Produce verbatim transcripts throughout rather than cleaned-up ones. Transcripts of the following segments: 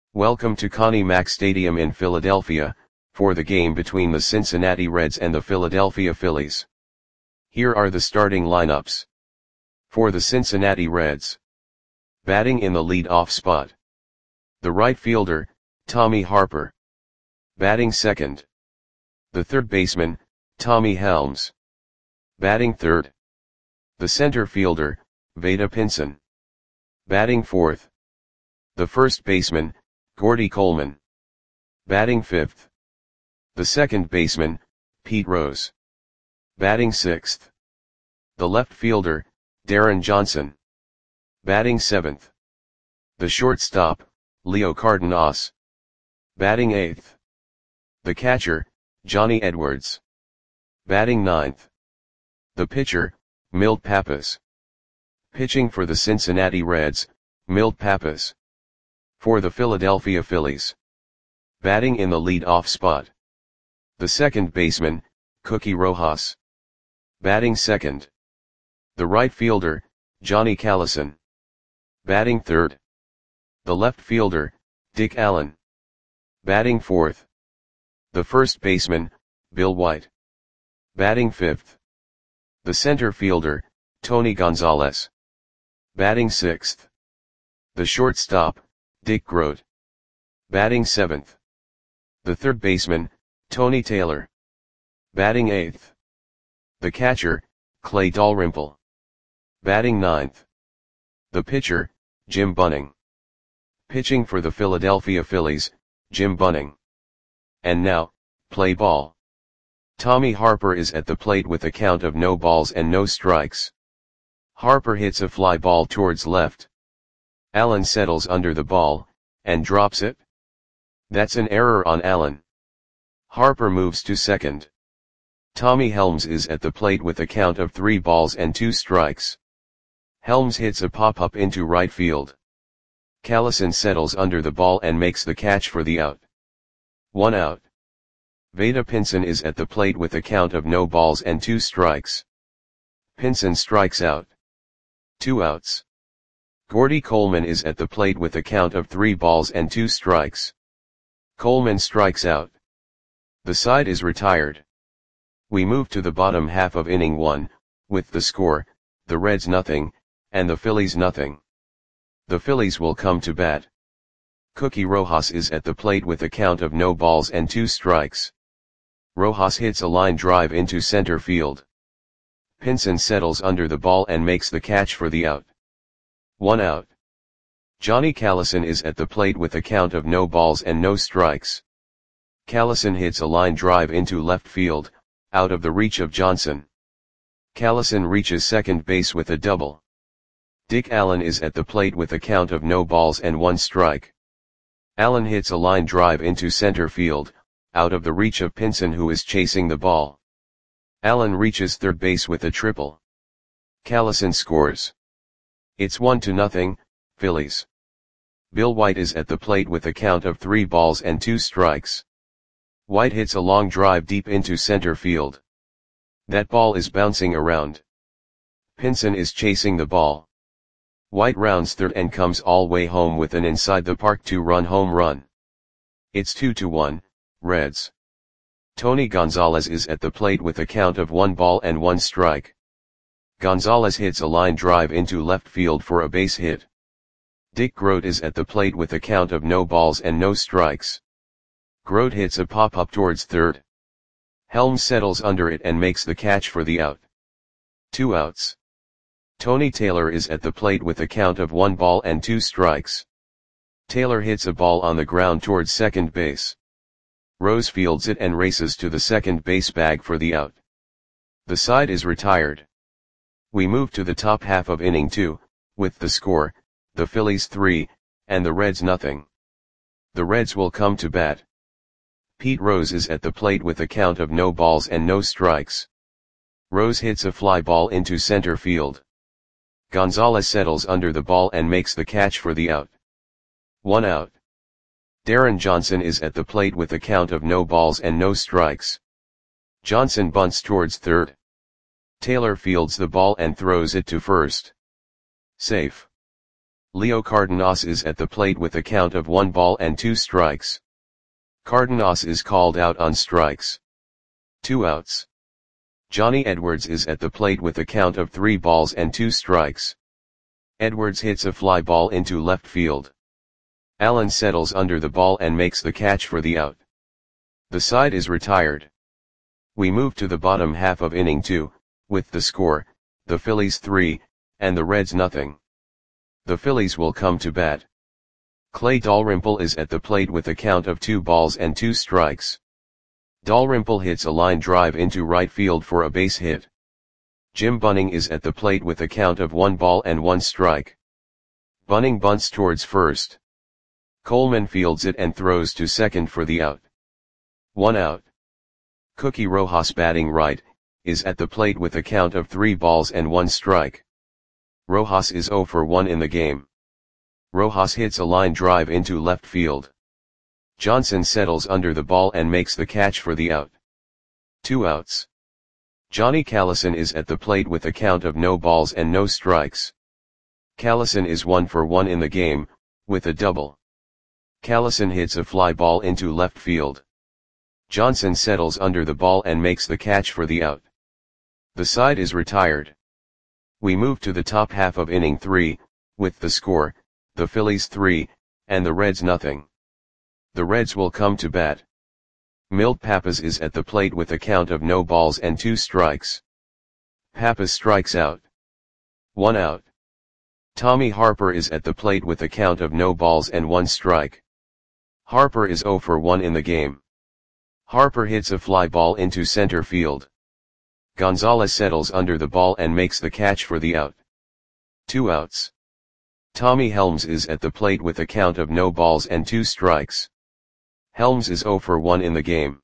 Welcome to Connie Mack Stadium in Philadelphia, for the game between the Cincinnati Reds and the Philadelphia Phillies. Here are the starting lineups. For the Cincinnati Reds. Batting in the lead-off spot. The right fielder, Tommy Harper. Batting second. The third baseman, Tommy Helms. Batting third. The center fielder, Vada Pinson. Batting fourth. The first baseman, Gordy Coleman. Batting fifth. The second baseman, Pete Rose. Batting sixth. The left fielder, Darren Johnson. Batting seventh. The shortstop, Leo Cardenas. Batting eighth. The catcher, Johnny Edwards. Batting ninth. The pitcher, Milt Pappas. Pitching for the Cincinnati Reds, Milt Pappas. For the Philadelphia Phillies. Batting in the lead-off spot. The second baseman, Cookie Rojas. Batting second. The right fielder, Johnny Callison. Batting third. The left fielder, Dick Allen. Batting fourth. The first baseman, Bill White. Batting fifth. The center fielder, Tony Gonzalez. Batting sixth. The shortstop, Dick Groat. Batting seventh. The third baseman, Tony Taylor. Batting eighth. The catcher, Clay Dalrymple. Batting ninth. The pitcher, Jim Bunning. Pitching for the Philadelphia Phillies, Jim Bunning. And now, play ball. Tommy Harper is at the plate with a count of no balls and no strikes. Harper hits a fly ball towards left. Allen settles under the ball, and drops it. That's an error on Allen. Harper moves to second. Tommy Helms is at the plate with a count of three balls and two strikes. Helms hits a pop-up into right field. Callison settles under the ball and makes the catch for the out. One out. Vada Pinson is at the plate with a count of no balls and two strikes. Pinson strikes out. Two outs. Gordy Coleman is at the plate with a count of three balls and two strikes. Coleman strikes out. The side is retired. We move to the bottom half of inning one, with the score, the Reds nothing, and the Phillies nothing. The Phillies will come to bat. Cookie Rojas is at the plate with a count of no balls and two strikes. Rojas hits a line drive into center field. Pinson settles under the ball and makes the catch for the out. One out. Johnny Callison is at the plate with a count of no balls and no strikes. Callison hits a line drive into left field, out of the reach of Johnson. Callison reaches second base with a double. Dick Allen is at the plate with a count of no balls and one strike. Allen hits a line drive into center field, out of the reach of Pinson who is chasing the ball. Allen reaches third base with a triple. Callison scores. It's one to nothing, Phillies. Bill White is at the plate with a count of three balls and two strikes. White hits a long drive deep into center field. That ball is bouncing around. Pinson is chasing the ball. White rounds third and comes all way home with an inside the park two-run home run. It's two to one, Reds. Tony Gonzalez is at the plate with a count of one ball and one strike. Gonzalez hits a line drive into left field for a base hit. Dick Groat is at the plate with a count of no balls and no strikes. Groat hits a pop-up towards third. Helms settles under it and makes the catch for the out. Two outs. Tony Taylor is at the plate with a count of one ball and two strikes. Taylor hits a ball on the ground towards second base. Rose fields it and races to the second base bag for the out. The side is retired. We move to the top half of inning two, with the score, the Phillies three, and the Reds nothing. The Reds will come to bat. Pete Rose is at the plate with a count of no balls and no strikes. Rose hits a fly ball into center field. Gonzalez settles under the ball and makes the catch for the out. One out. Darren Johnson is at the plate with a count of no balls and no strikes. Johnson bunts towards third. Taylor fields the ball and throws it to first. Safe. Leo Cardenas is at the plate with a count of one ball and two strikes. Cardenas is called out on strikes. Two outs. Johnny Edwards is at the plate with a count of three balls and two strikes. Edwards hits a fly ball into left field. Allen settles under the ball and makes the catch for the out. The side is retired. We move to the bottom half of inning two, with the score, the Phillies three, and the Reds nothing. The Phillies will come to bat. Clay Dalrymple is at the plate with a count of two balls and two strikes. Dalrymple hits a line drive into right field for a base hit. Jim Bunning is at the plate with a count of one ball and one strike. Bunning bunts towards first. Coleman fields it and throws to second for the out. One out. Cookie Rojas, batting right, is at the plate with a count of three balls and one strike. Rojas is oh for one in the game. Rojas hits a line drive into left field. Johnson settles under the ball and makes the catch for the out. Two outs. Johnny Callison is at the plate with a count of no balls and no strikes. Callison is one for one in the game, with a double. Callison hits a fly ball into left field. Johnson settles under the ball and makes the catch for the out. The side is retired. We move to the top half of inning three, with the score, the Phillies three, and the Reds nothing. The Reds will come to bat. Milt Pappas is at the plate with a count of no balls and two strikes. Pappas strikes out. One out. Tommy Harper is at the plate with a count of no balls and one strike. Harper is oh for one in the game. Harper hits a fly ball into center field. Gonzalez settles under the ball and makes the catch for the out. Two outs. Tommy Helms is at the plate with a count of no balls and two strikes. Helms is oh for one in the game.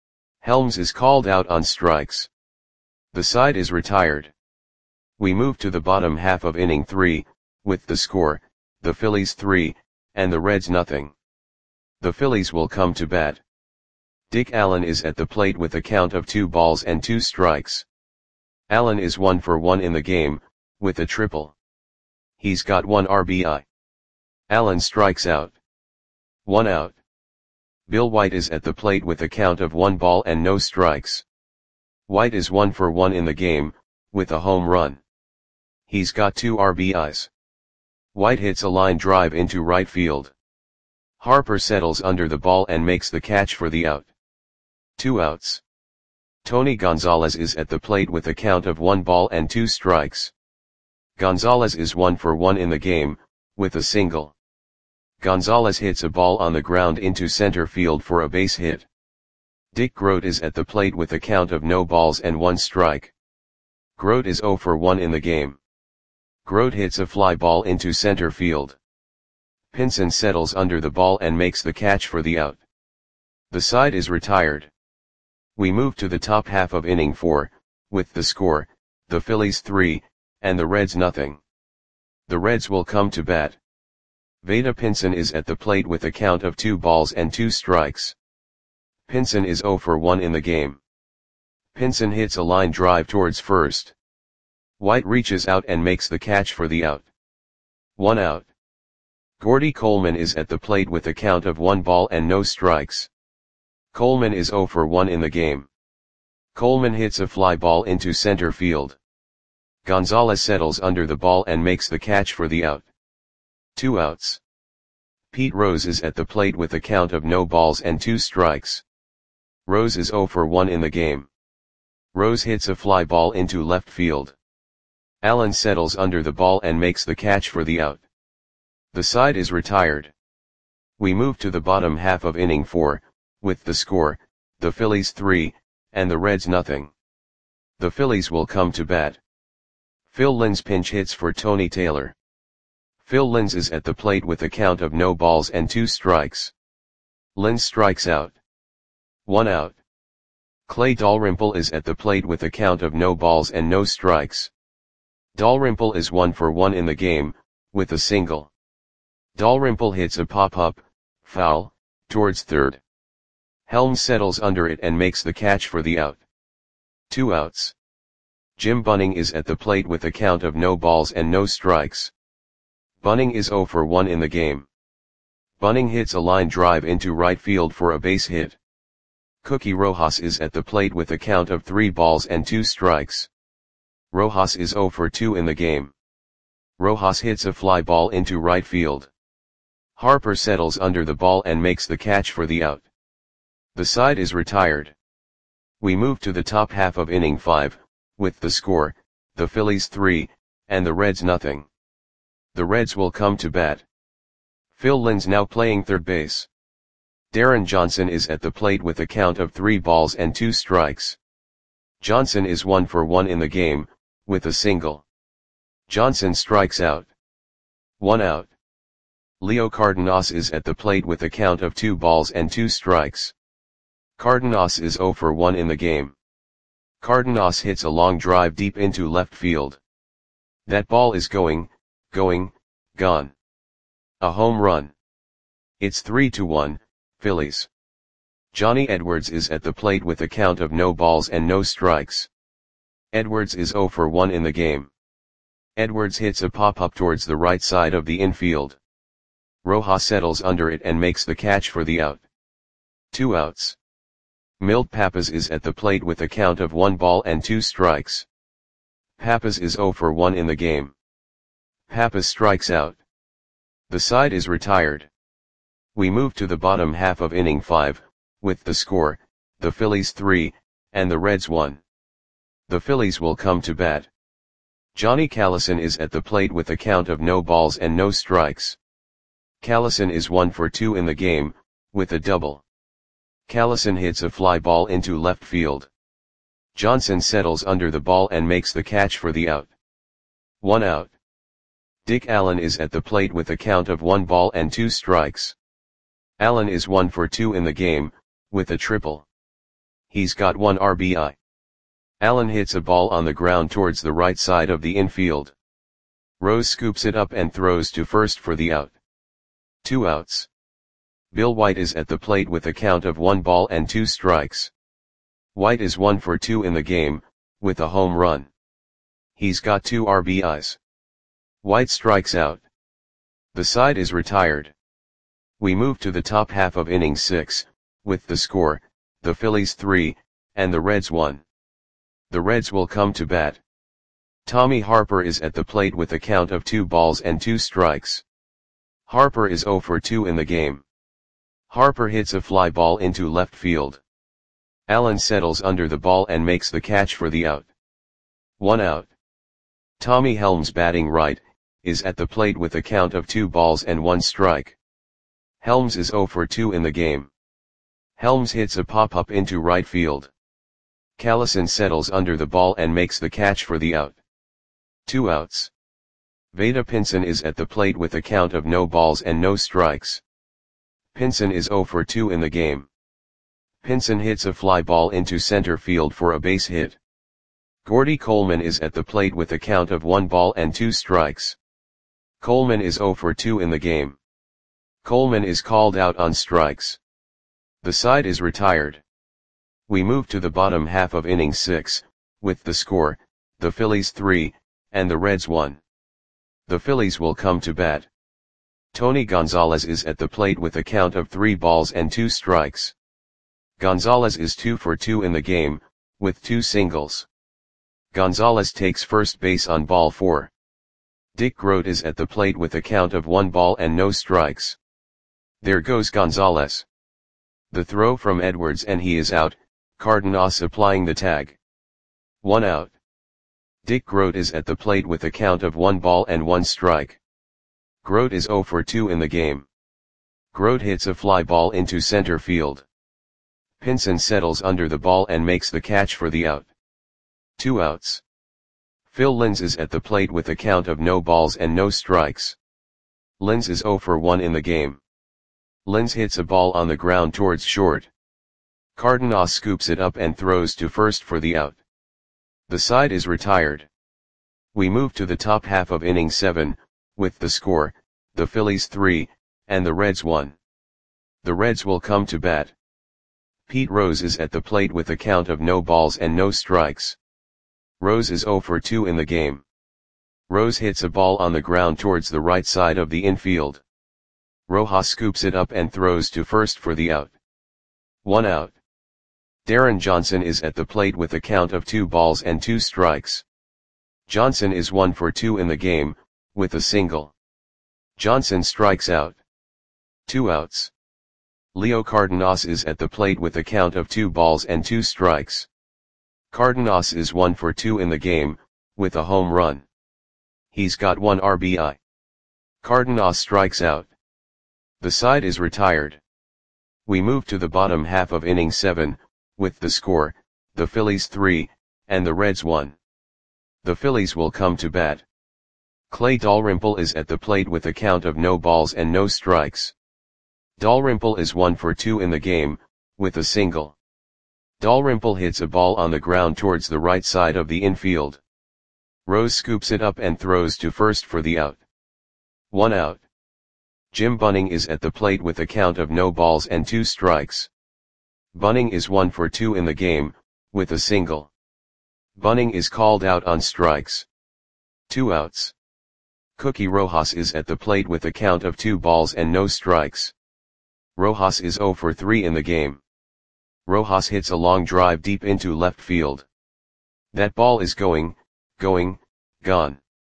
Helms is called out on strikes. The side is retired. We move to the bottom half of inning three, with the score, the Phillies three, and the Reds nothing. The Phillies will come to bat. Dick Allen is at the plate with a count of two balls and two strikes. Allen is one for one in the game, with a triple. He's got one R B I. Allen strikes out. One out. Bill White is at the plate with a count of one ball and no strikes. White is one for one in the game, with a home run. He's got two R B Is. White hits a line drive into right field. Harper settles under the ball and makes the catch for the out. Two outs. Tony Gonzalez is at the plate with a count of one ball and two strikes. Gonzalez is one for one in the game, with a single. Gonzalez hits a ball on the ground into center field for a base hit. Dick Groat is at the plate with a count of no balls and one strike. Groat is oh for one in the game. Groat hits a fly ball into center field. Pinson settles under the ball and makes the catch for the out. The side is retired. We move to the top half of inning four, with the score, the Phillies three, and the Reds nothing. The Reds will come to bat. Vada Pinson is at the plate with a count of two balls and two strikes. Pinson is oh for one in the game. Pinson hits a line drive towards first. White reaches out and makes the catch for the out. One out. Gordy Coleman is at the plate with a count of one ball and no strikes. Coleman is oh for one in the game. Coleman hits a fly ball into center field. Gonzalez settles under the ball and makes the catch for the out. Two outs. Pete Rose is at the plate with a count of no balls and two strikes. Rose is oh for one in the game. Rose hits a fly ball into left field. Allen settles under the ball and makes the catch for the out. The side is retired. We move to the bottom half of inning four, with the score, the Phillies three, and the Reds nothing. The Phillies will come to bat. Phil Linz pinch hits for Tony Taylor. Phil Linz is at the plate with a count of no balls and two strikes. Linz strikes out. One out. Clay Dalrymple is at the plate with a count of no balls and no strikes. Dalrymple is one for one in the game, with a single. Dalrymple hits a pop-up, foul, towards third. Helms settles under it and makes the catch for the out. Two outs. Jim Bunning is at the plate with a count of no balls and no strikes. Bunning is zero for one in the game. Bunning hits a line drive into right field for a base hit. Cookie Rojas is at the plate with a count of three balls and two strikes. Rojas is zero for two in the game. Rojas hits a fly ball into right field. Harper settles under the ball and makes the catch for the out. The side is retired. We move to the top half of inning five, with the score, the Phillies three, and the Reds nothing. The Reds will come to bat. Phil Linz now playing third base. Darren Johnson is at the plate with a count of three balls and two strikes. Johnson is one for one in the game, with a single. Johnson strikes out. One out. Leo Cardenas is at the plate with a count of two balls and two strikes. Cardenas is zero for one in the game. Cardenas hits a long drive deep into left field. That ball is going, going, gone. A home run. It's three to one, Phillies. Johnny Edwards is at the plate with a count of no balls and no strikes. Edwards is zero for one in the game. Edwards hits a pop-up towards the right side of the infield. Rojas settles under it and makes the catch for the out. Two outs. Milt Pappas is at the plate with a count of one ball and two strikes. Pappas is zero for one in the game. Pappas strikes out. The side is retired. We move to the bottom half of inning five, with the score, the Phillies three, and the Reds one. The Phillies will come to bat. Johnny Callison is at the plate with a count of no balls and no strikes. Callison is one for two in the game, with a double. Callison hits a fly ball into left field. Johnson settles under the ball and makes the catch for the out. One out. Dick Allen is at the plate with a count of one ball and two strikes. Allen is one for two in the game, with a triple. He's got one R B I. Allen hits a ball on the ground towards the right side of the infield. Rose scoops it up and throws to first for the out. Two outs. Bill White is at the plate with a count of one ball and two strikes. White is one for two in the game, with a home run. He's got two R B Is. White strikes out. The side is retired. We move to the top half of inning six, with the score, the Phillies three, and the Reds one. The Reds will come to bat. Tommy Harper is at the plate with a count of two balls and two strikes. Harper is zero for two in the game. Harper hits a fly ball into left field. Allen settles under the ball and makes the catch for the out. One out. Tommy Helms, batting right, is at the plate with a count of two balls and one strike. Helms is zero for two in the game. Helms hits a pop-up into right field. Callison settles under the ball and makes the catch for the out. Two outs. Vada Pinson is at the plate with a count of no balls and no strikes. Pinson is zero for two in the game. Pinson hits a fly ball into center field for a base hit. Gordy Coleman is at the plate with a count of one ball and two strikes. Coleman is zero for two in the game. Coleman is called out on strikes. The side is retired. We move to the bottom half of inning six, with the score, the Phillies three, and the Reds one. The Phillies will come to bat. Tony Gonzalez is at the plate with a count of three balls and two strikes. Gonzalez is two for two in the game, with two singles. Gonzalez takes first base on ball four. Dick Grote is at the plate with a count of one ball and no strikes. There goes Gonzalez. The throw from Edwards and he is out, Cardenas applying the tag. One out. Dick Grote is at the plate with a count of one ball and one strike. Grote is zero for two in the game. Grote hits a fly ball into center field. Pinson settles under the ball and makes the catch for the out. Two outs. Phil Linz is at the plate with a count of no balls and no strikes. Linz is zero for one in the game. Linz hits a ball on the ground towards short. Cardenas scoops it up and throws to first for the out. The side is retired. We move to the top half of inning seven, with the score, the Phillies three, and the Reds one. The Reds will come to bat. Pete Rose is at the plate with a count of no balls and no strikes. Rose is zero for two in the game. Rose hits a ball on the ground towards the right side of the infield. Rojas scoops it up and throws to first for the out. One out. Darren Johnson is at the plate with a count of two balls and two strikes. Johnson is one for two in the game, with a single. Johnson strikes out. Two outs. Leo Cardenas is at the plate with a count of two balls and two strikes. Cardenas is one for two in the game, with a home run. He's got one R B I. Cardenas strikes out. The side is retired. We move to the bottom half of inning seven, with the score, the Phillies three, and the Reds one. The Phillies will come to bat. Clay Dalrymple is at the plate with a count of no balls and no strikes. Dalrymple is one for two in the game, with a single. Dalrymple hits a ball on the ground towards the right side of the infield. Rose scoops it up and throws to first for the out. One out. Jim Bunning is at the plate with a count of no balls and two strikes. Bunning is one for two in the game, with a single. Bunning is called out on strikes. Two outs. Cookie Rojas is at the plate with a count of two balls and no strikes. Rojas is zero for three in the game. Rojas hits a long drive deep into left field. That ball is going, going, gone.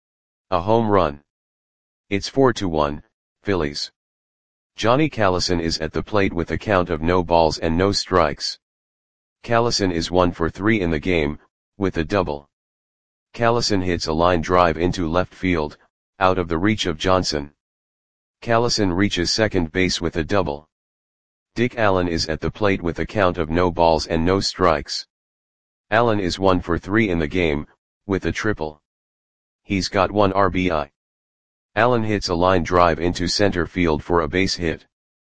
A home run. It's four to one, Phillies. Johnny Callison is at the plate with a count of no balls and no strikes. Callison is one for three in the game, with a double. Callison hits a line drive into left field, out of the reach of Johnson. Callison reaches second base with a double. Dick Allen is at the plate with a count of no balls and no strikes. Allen is one for three in the game, with a triple. He's got one R B I. Allen hits a line drive into center field for a base hit.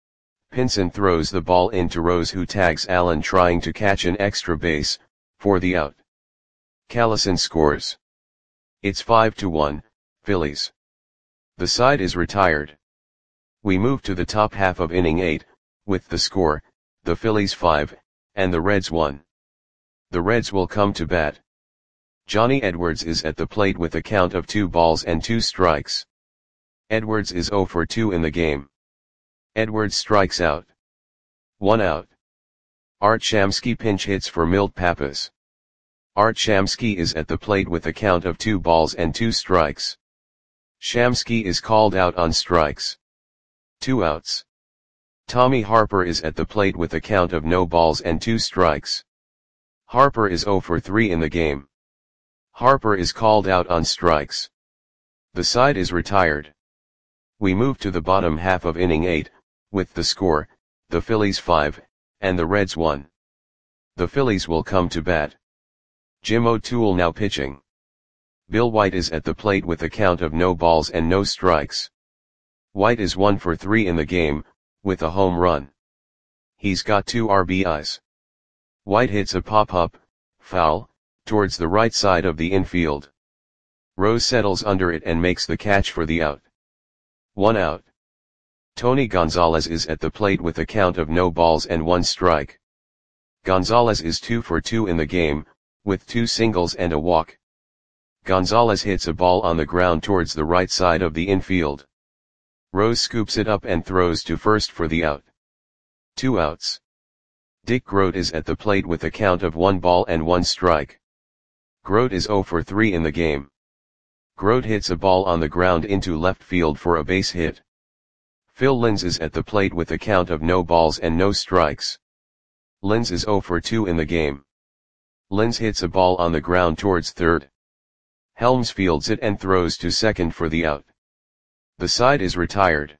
Pinson throws the ball into Rose, who tags Allen trying to catch an extra base, for the out. Callison scores. It's five to one, Phillies. The side is retired. We move to the top half of inning eight, with the score, the Phillies five, and the Reds one. The Reds will come to bat. Johnny Edwards is at the plate with a count of two balls and two strikes. Edwards is zero for two in the game. Edwards strikes out. One out. Art Shamsky pinch hits for Milt Pappas. Art Shamsky is at the plate with a count of two balls and two strikes. Shamsky is called out on strikes. Two outs. Tommy Harper is at the plate with a count of no balls and two strikes. Harper is zero for three in the game. Harper is called out on strikes. The side is retired. We move to the bottom half of inning eight, with the score, the Phillies five, and the Reds one. The Phillies will come to bat. Jim O'Toole now pitching. Bill White is at the plate with a count of no balls and no strikes. White is one for three in the game, with a home run. He's got two R B Is. White hits a pop-up, foul, towards the right side of the infield. Rose settles under it and makes the catch for the out. One out. Tony Gonzalez is at the plate with a count of no balls and one strike. Gonzalez is two for two in the game, with two singles and a walk. Gonzalez hits a ball on the ground towards the right side of the infield. Rose scoops it up and throws to first for the out. Two outs. Dick Grote is at the plate with a count of one ball and one strike. Grote is zero for three in the game. Grote hits a ball on the ground into left field for a base hit. Phil Linz is at the plate with a count of no balls and no strikes. Linz is zero for two in the game. Linz hits a ball on the ground towards third. Helms fields it and throws to second for the out. The side is retired.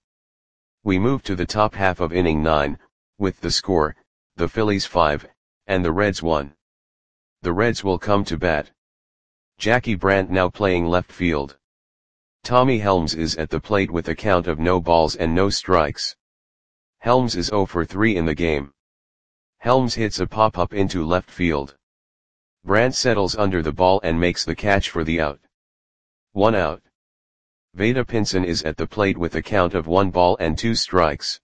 We move to the top half of inning nine, with the score, the Phillies five, and the Reds one. The Reds will come to bat. Jackie Brandt now playing left field. Tommy Helms is at the plate with a count of no balls and no strikes. Helms is zero for three in the game. Helms hits a pop-up into left field. Brandt settles under the ball and makes the catch for the out. One out. Vada Pinson is at the plate with a count of one ball and two strikes.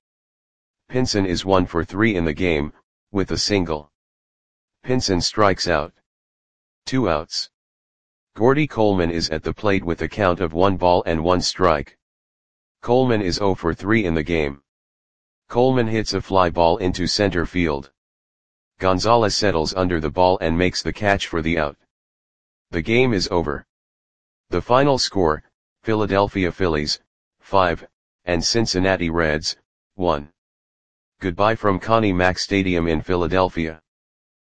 Pinson is one for three in the game, with a single. Pinson strikes out. Two outs. Gordy Coleman is at the plate with a count of one ball and one strike. Coleman is zero for three in the game. Coleman hits a fly ball into center field. Gonzalez settles under the ball and makes the catch for the out. The game is over. The final score, Philadelphia Phillies, five, and Cincinnati Reds, one. Goodbye from Connie Mack Stadium in Philadelphia.